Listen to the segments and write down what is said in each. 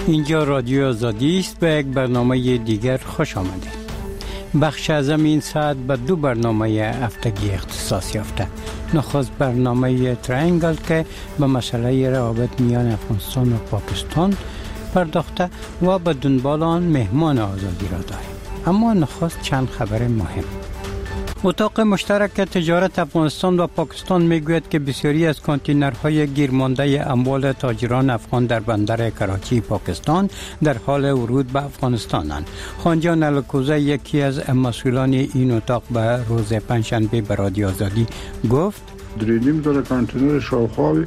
اینجا رادیو آزادی است. به یک برنامه دیگر خوش آمدید. بخش از این ساعت به دو برنامه هفتگی اختصاص یافته. نخست برنامه ترینگل که به مسئله روابط میان افغانستان و پاکستان پرداخته و به دنبال آن مهمان آزادی را داریم. اما نخست چند خبر مهم. اتاق مشترک تجارت افغانستان و پاکستان میگوید که بسیاری از کانتینرهای گیرمانده اموال تاجران افغان در بندر کراچی پاکستان در حال ورود به افغانستانند. خانجان الکوزه یکی از مسئولان این اتاق به روز پنجشنبه به رادیو آزادی گفت 3,500 کانتینر شاوخوا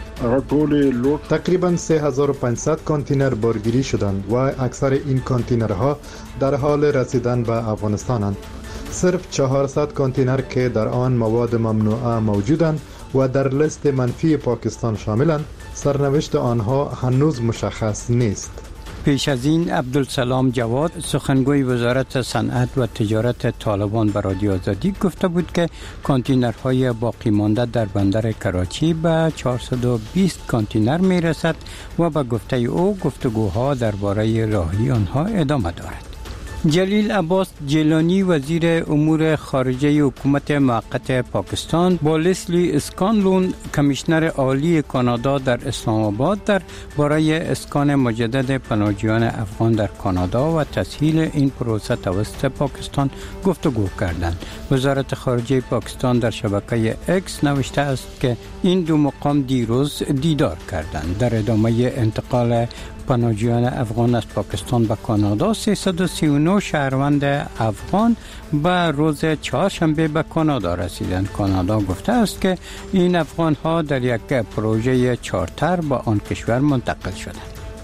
تقریباً 3500 کانتینر بارگیری شدند و اکثر این کانتینرها در حال رسیدن به افغانستانند. صرف 400 کانتینر که در آن مواد ممنوعه موجودند و در لیست منفی پاکستان شاملند، سرنوشت آنها هنوز مشخص نیست. پیش از این عبدالسلام جواد سخنگوی وزارت صنعت و تجارت طالبان به رادیو آزادی گفته بود که کانتینرهای باقی مانده در بندر کراچی به 420 کانتینر می رسد و به گفته او گفتگوها درباره راهی آنها ادامه دارد. جلیل عباس جیلانی وزیر امور خارجه حکومت موقت پاکستان با لسلی اسکانلون کمیشنر عالی کانادا در اسلام آباد در برای اسکان مجدد پناهجویان افغان در کانادا و تسهیل این پروسه توسط پاکستان گفتگو کردند. وزارت خارجه پاکستان در شبکه اکس نوشته است که این دو مقام دیروز دیدار کردند. در ادامه انتقال پناهجویان افغان از پاکستان به کانادا 339 شهروند افغان به روز چهارشنبه به کانادا رسیدند. کانادا گفته است که این افغان ها در یک پروژه چارتر به آن کشور منتقل شدند.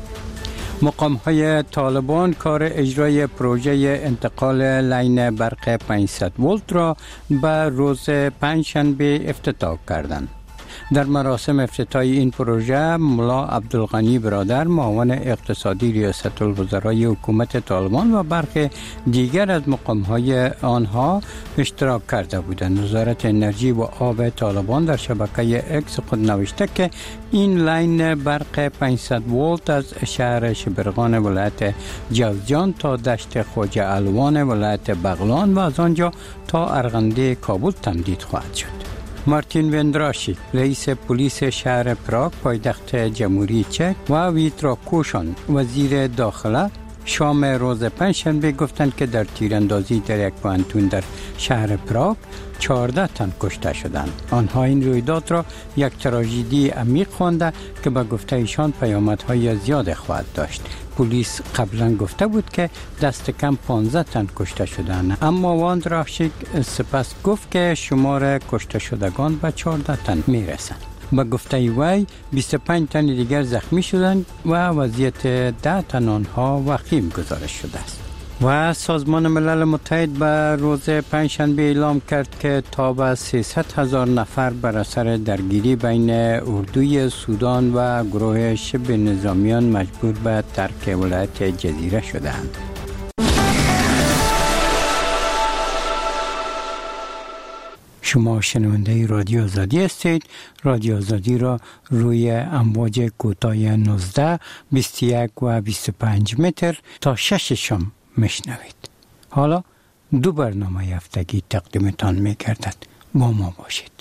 مقام های طالبان کار اجرای پروژه انتقال لاین برق 500 ولت را به روز پنجشنبه افتتاح کردند. در مراسم افتتاح این پروژه ملا عبدالغنی برادر معاون اقتصادی ریاست الوزرای حکومت طالبان و برخی دیگر از مقام‌های آنها اشتراک کرده بودند. وزارت انرژی و آب طالبان در شبکه اکس خود نوشته که این لاین برق 500 ولت از شهر شبرغان ولایت جوزجان تا دشت خواجه الوان ولایت بغلان و از آنجا تا ارغنده کابل تمدید خواهد شد. مارتین وندراشی رئیس پلیس شهر پراگ پایتخت جمهوری چک و ویترا کوشان وزیر داخله شام روز پنجشنبه گفتند که در تیراندازی در یک پانتون در شهر پراگ 14 تن کشته شدند. آنها این رویداد را یک تراژدی عمیق خوانده که به گفته ایشان پیامدهای زیاد خواهد داشت. پلیس قبلا گفته بود که دست کم 15 تن کشته شدند، اما واندراشیک سپس گفت که شمار کشته شدگان به 14 تن میرسند. به گفته وی 25 تن دیگر زخمی شدند و وضعیت 10 تن آنها وخیم گزارش شده است. و سازمان ملل متحد به روز پنجشنبه اعلام کرد که تا به 300,000 نفر بر اثر درگیری بین اردوی سودان و گروه شبه نظامیان مجبور به ترک ولایت جزیره شدند. شما شنونده رادیو آزادی هستید. رادیو آزادی را روی امواج کوتاه 19، 21 و 25 متر تا 6 شام میشنوید. حالا دو برنامه هفتگی تقدیمتان می‌گردد. با ما باشید.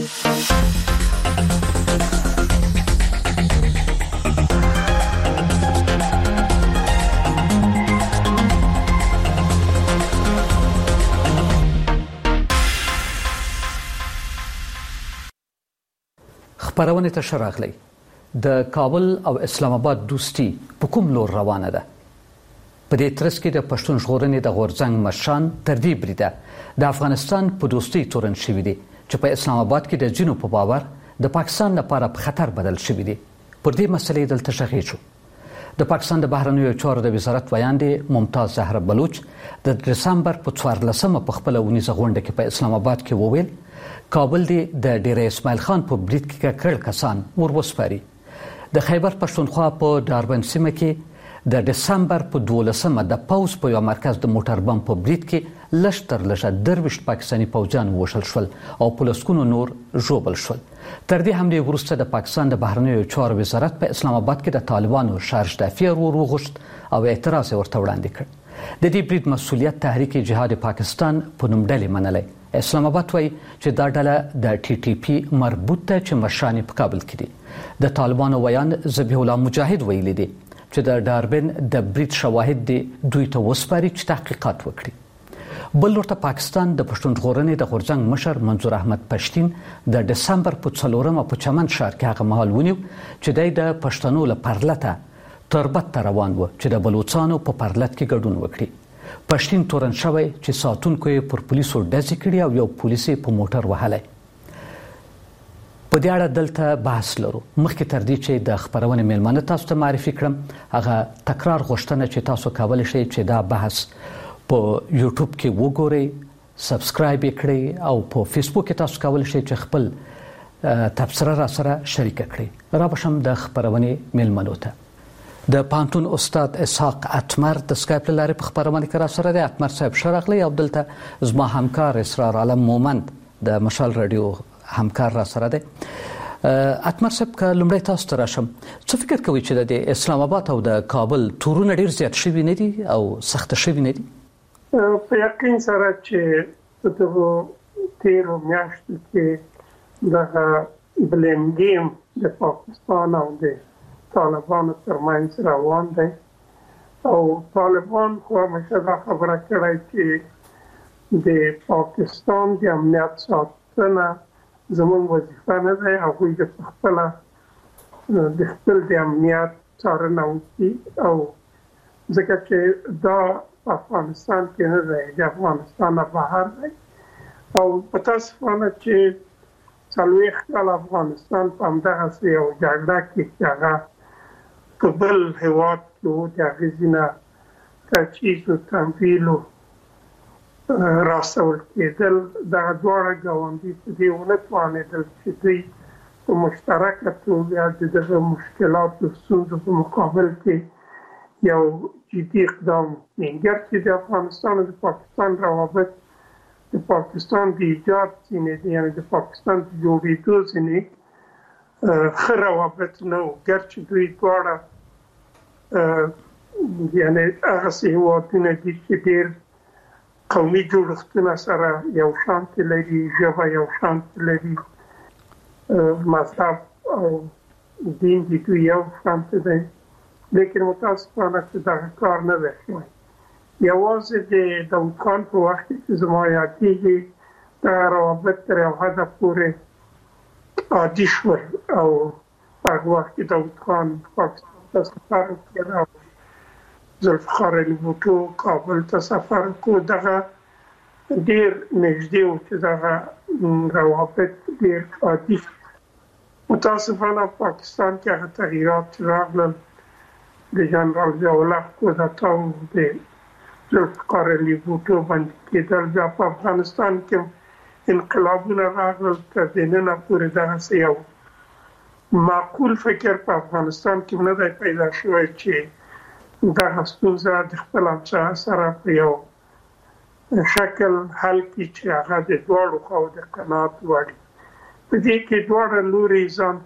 خبرونه ته شراغلی د کابل او اسلام آباد دوستی په کوم لور روانه ده؟ په دې ترڅ کې د پښتون ژغورنې د غورځنګ مشران تر دې بریده د افغانستان په دوستۍ تورن شوي دي چې په اسلام آباد کې د ځینو په باور د پاکستان لپاره په خطر بدل شوي دي. پر دې مسلې دلته شغېږو. د پاکستان د بهرنیو چارو د وزارت ویاندې ممتاز زهره بلوچ د دسمبر په 14مه په خپله اونیزه غونډه کې په اسلام آباد کې وویل کابل دې د ډېر اسماعیل خان په برید کې کړل کسان ور وسپاري. د خیبر پښتونخوا په ډاربن سیمه کې د دسمبر په 12مه د پوز په یو مرکز د موټر بم په برید کې لږ تر لږه 23 پاکستاني پوځیان ووژل شول او په لسګونو نور ژوبل شول. تر دې حمله وروسته د پاکستان د بهرنیو چارو وزارت په اسلام آباد کې د طالبانو شارج دافع وغوښت او اعتراض ورته وړاندې کړ. د دې برید مسؤلیت تحریک جهاد پاکستان په نوم ډلې منلې. اسلام آباد وایي چې دا ډله د ټي ټي پی مربوط ده چې مشران په کابل کې دي. د طالبانو ویان ذبیح الله مجاهد ویلي دي چې د ډاربن د برید شواهد دي دوی ته وسپاري چې تحقیقات وکړي. بل ورته پاکستان د پښتون ژغورنې د غورځنګ مشر منظور احمد پښتين د دسمبر په 4 په چمن ښار کې هغه مهال ونیو چې د پښتنو لپاره تربت روان و چې د بلوچستان په پرلط کې ګډون وکړي. پښتين تورن شوی چې ساتونکو یې پر پولیسو ډزې کړي او یو پولیس په موټر وهلی. په دې اړه دلته بحث لرو. مخکې تر دې چې د خبرونې میلمانه تاسو ته معرفي کړم هغه تکرار غوښتنه چې تاسو کولای شئ چې دا بحث په یوټیوب کې وګورئ، سبسکرایب کړئ او په فیسبوک کې تاسو کولای شئ چې خپل تبصره را سره شریک کړئ. را بشم د خبرونې میلمنو ته. د پانتون استاد اسحاق اتمر د سکایپ لارې په خبرونه کې را سره دی. اتمر صاحب شرغلی او دلته زما همکار اسرار عالم مومند د مشال رادیو همکار را سره دی. اتمر صاحب که لومړی تاسو ته راشم، څه فکر کوئ چې د اسلام آباد او د کابل تورونه ډیر زیات شوي نه دي او سخت شوي نه دي؟ په یقین سره چې په دغه تیرو میاشتو کې د بلیم گیم د پاکستان او د طالبانو ترمنځ روان دی او طالبان خو همیشه دا خبره کړې چې د پاکستان د امنیت ساتنه زموږ وظیفه نه ده. هغوی د خپل د امنیت څارنه وکړي او ځکه چې دا افغانستان کې نه دی، د افغانستان نه بهر دی او متاسفانه چې 40 کال افغانستان په همدغسې یو جګړه کې چې هغه په بل هېواد کې و د هغې ځینه تجهیز و تمویل راسول کېدل، دغه دواړه ګاونډي په دې ونه توانېدل چې دوی په مشترکه توګه د دغه مشکلاتو ستونزو په مقابل کې یو جدي اقدام وکړي. ګرچې د افغانستان او د پاکستان روابط د پاکستان د ایجاد ځینې دي، یعنې د پاکستان د جوړېدو ځینې ښه روابط نه و، ګرچې دوی دواړه یعنې هغسې هېوادونه دي چې ډېر قومي جوړښتونه سره یو شانتې لري، ژبه یو شانتې لري، مذهب او دین د دوی یو شانتې دی، لیکن متاسفانه چې دغه کار نه دی شوی. یوازې د داود خان په وخت کې زما یادېږي دغه روابط تر یو حده پورې عادي شول او هغه وخت کې داود خان پاکستان ته سفر وکړ او ذوالفقار علي بوټو کابل ته سفر وکړ. دغه ډېر نږدې و چې دغه روابط ډېر عادي شول. متاسفانه پاکستان کې هغه تغییرات راغلل، د جنرال ضیاءالله قدرت او د ذوالفقار علي بوټو باندې کېدل. بیا په افغانستان کې انقلابونه راغلل، تر دې ننه پورې دغسې یو معقول فکر په افغانستان کې نه دی پیدا شوی چې دغه ستونزه د خپل همسایه سره په یو شکل حل کړي چې هغه د دواړو خواو د قناعت وړ وي. په دې کې دواړه لوري ځان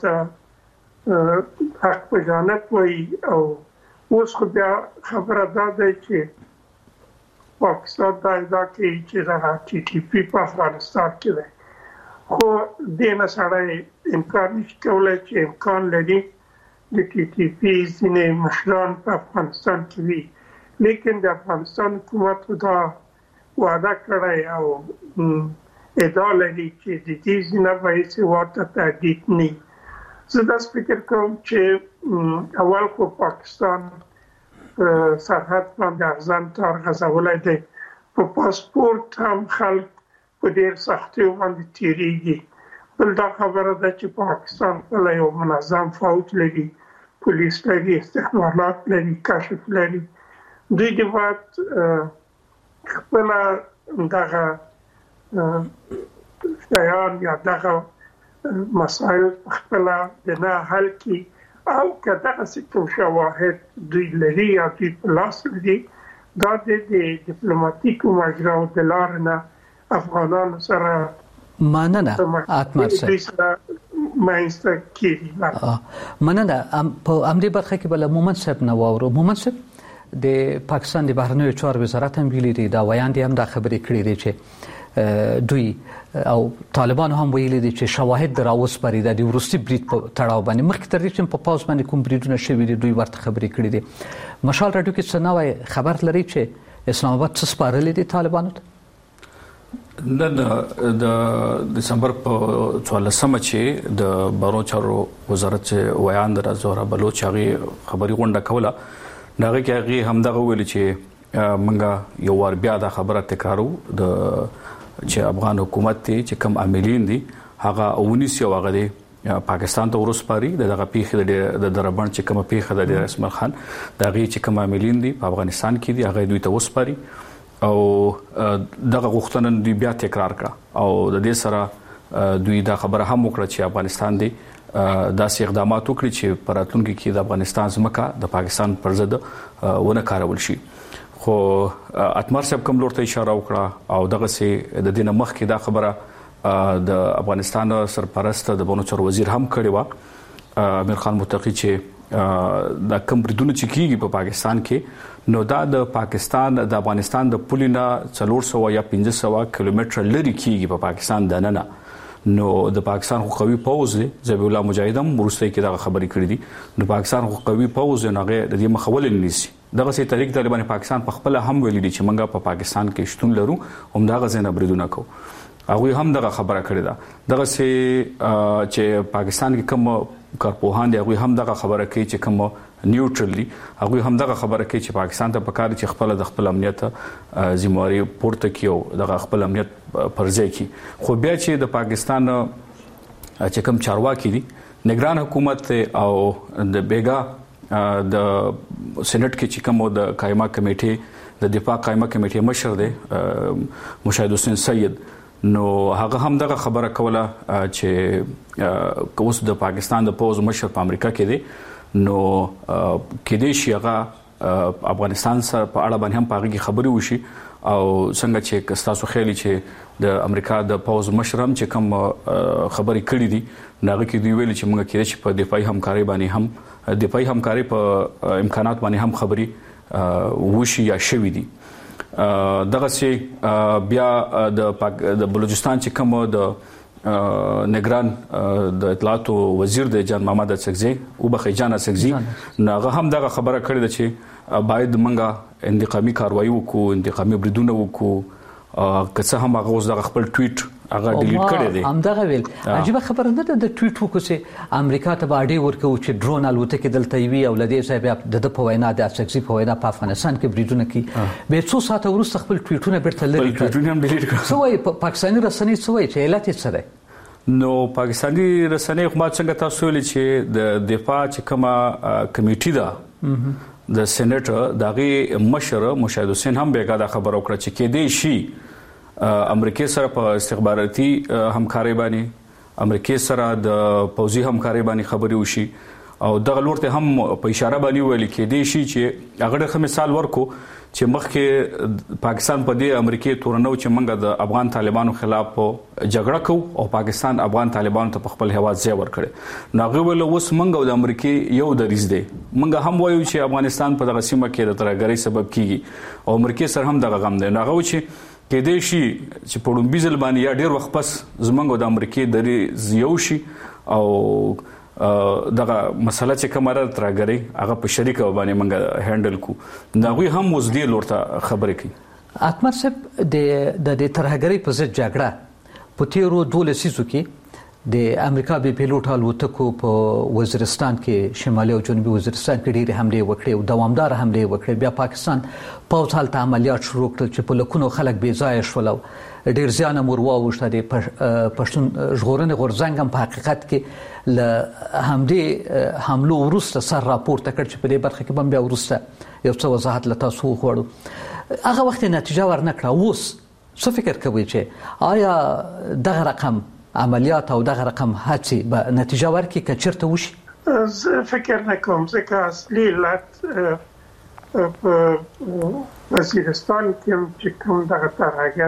ته حق په جانب وایي او اوس خو بیا خبره دا ده چې پاکستان دا ادعا کوي چې دغه ټي ټي پی په افغانستان کې دی، خو دې نه سړی انکار نشي کولی چې امکان لري د ټي ټي پی ځینې مشران په افغانستان کې وي، لیکن د افغانستان حکومت دا وعده کړی او ادعا لري چې د دې ځینه به هېڅ هېواد ته تهدید نه وي. زه داسې فکر کوم چې اول خو پاکستان سرحد باندې ارزان تار غځولی دی، په پاسپورت هم خلک په ډېر سختیو باندې تېرېږي. بل دا خبره ده چې پاکستان خپله یو منظم فوج لري، پولیس لري، استخبارات لري، کشف لري. دوی دې باید خپله دغه شیان یا دغه مسایل خپله د نه حل کړي او که دغسې کوم شواهد دوی لري یا دوی په لاس لري، دا د ډیپلوماتیکو مجراو د لارې نه افغانانو سره مننه اتمر صاحب ماینسته کیږي. مننه. په امدې برخه کې بل مومن صاحب نو اورو. مومن صاحب د پاکستان د بهرنیو چارو وزارت هم ویلي دی دا ویاندې هم دا خبرې کړې دي چې دوی او طالبان هم ویلي دي چې شواهد دراوس پرې د ورستي برید په تړاو باندې مخکې تر دې چې په پاوز باندې کوم بریدونه شوي دي دوی ورته خبرې کړې دي. مشال راډیو کې څه نوې خبر لري چې اسلام آباد څه سپارلې دي طالبانو ته؟ د دسمبر په 14مه چې د بهرنیو چارو وزارت ویاند زهرا بلوچ هغه خبري غونډه کوله دغه کې هغه هم دغه ویل چې منګه یو ور بیا د خبره تکرارو د چې افغان حکومت ته چې کم عاملین دي هغه 19 یو هغه دي پاکستان ته ورسپاري دغه پیخه د دربان چې کوم پیخه د اسماعیل خان دغه چې کوم عاملین دي په افغانستان کې دي هغه دوی ته وسپاري او دغه غوښتنه دوی بیا تکرار کړه او د دې سره دوی دا خبره هم وکړه چې افغانستان دی داسې اقدامات وکړي چې په راتلونکي کې د افغانستان ځمکه د پاکستان پر ضد ونه کارول شي. خو اتمر صاحب کوم لور ته اشاره وکړه او دغه سي د دینه مخ کې دا خبره د افغانستان سرپرست د بهرنیو چارو وزیر هم کړی و امیر خان متقی چې د کوم بریدونه چې کیږي په پاکستان کې نو دا د پاکستان د افغانستان د پولینا 400 یا 500 کیلومتر لري کیږي په پاکستان د نه نو د پاکستان خو قوي پوز دی ذبیح الله مجاهدم ورسته کې دا خبرې کړې دي د پاکستان خو قوي پوز نه غي د دې مخول نيسي دغه سي طریق طالبان پاکستان په خپل هم ویلي دي چې منګه په پاکستان کې شتون لرو هم دا غزنه بریدونه کو هغه هم دغه خبره کړې ده دغه سي چې پاکستان کې کوم کارپوهان دي هغه هم دغه خبره کوي چې کوم نیوټرل دي هغه هم دغه خبره کوي چې پاکستان ته پکاره چې خپل د خپل امنیت ذمہواری پورته کیو دغه خپل امنیت پرځای کی خو بیا چې د پاکستان چې کوم چارواکي دي نگران حکومت او د بیگا د سېنات کې چې کوم د قائمه کمیټه د دفاع قائمه کمیټه مشر دی مشاهد حسین سید نو هغه هم دغه خبره کوله چې اوس د پاکستان د پوز مشر په امریکا کې دی نو کې دې شي هغه افغانستان سره په اړه باندې هم پاږي خبري وشي او څنګه چې تاسو خیالي چې د امریکا د پوز مشرم چې کوم خبري کړې دي ناغه کې دی ویل چې موږ کې چې په دفاعي همکاري باندې هم دفاعي همکاري په امکانات باندې هم خبري وشي یا شوي دي دغه سي بیا د بلوچستان چې کوم د نگران د اطلاعات وزیر د جان محمد سکزي او بخي جان سکزي ناغه هم دغه خبره کړې ده چې باید منګه انتقامي کاروایی وکړو انتقامي بریدونه وکړو که څه هم هغه اوس دغه خپل ټویټ هغه ډیلیټ کړی دی هم دغه ویل عجیب خبره نه ده د ټویټ وکړو چې امریکا ته باډي ورکو چې ډرون الوتکه دلته وی او لدی صاحب د په وینا د سکسي په وینا په افغانستان کې بریدونه کی به څو ساعت وروسته خپل ټویټونه بیرته لري ټویټونه هم ډیلیټ کړل سوې پاکستاني رسنۍ سوې چې علت څه ده نو پاکستاني رسنۍ خو ما څنګه تاسو ویل چې د دفاع چې کومه کمیټه ده د سېنیټر دغه مشر مشاهد حسین هم بیګا دا خبر وکړه چې کې دی شي امریکای سره په استخباراتي همکاري باندې امریکای سره د پوځي همکاري باندې خبري وشي او دغه لورته هم په اشاره باندې ویل کې دی شي چې هغه د مثال ورکو چې مخکې پاکستان په دې امریکای تورنو چې منګه د افغان طالبانو خلاف جګړه کو او پاکستان افغان طالبانو ته خپل هواد ځای ورکړي ناغه ول اوس منګه د امریکای یو دریز دی منګه هم وایو چې افغانستان په دغه سیمه کې د ترګری سبب کیږي او امریکای سره هم دغه غم دی ناغه چې کې دې شي چې په ډومبي ځل باندې یا ډیر وخت پس زمونږ د امریکای د زیو شي او دغه مسله چې کومه ترګری هغه په شریکه باندې منګه هندل کو ناغوی هم وزدي لورته خبرې کوي اتمر صاحب د ترګری په ضد جګړه په تیرو 12 سیزو کې د امریکا به پیلوټ الوتکو په وزیرستان کې شمالي او جنوبي وزیرستان کې ډېری حمله وکړې او دوامدار حمله وکړې بیا پاکستان پوځ حالت عملیات شروع کړل چې په لکونو خلک بې ځای شول ډېر زیان مور واوښته د پښتون ژغورنې غورځنګ هم په حقیقت کې له همدې حملو وروسته سر راپورته کړ چې په دې برخه کې بیا وروسته یو څه وضاحت له تاسو وغواړو هغه وخت نتیجه ورنکړه اوس څه فکر کوئ چې آیا دغه رقم عملیات او دغه رقم هڅې به نتیجه ورکړي که چیرته وشي زه فکر نه کوم ځکه اصلي علت په وزیرستان کې چې کوم دغه ترهګر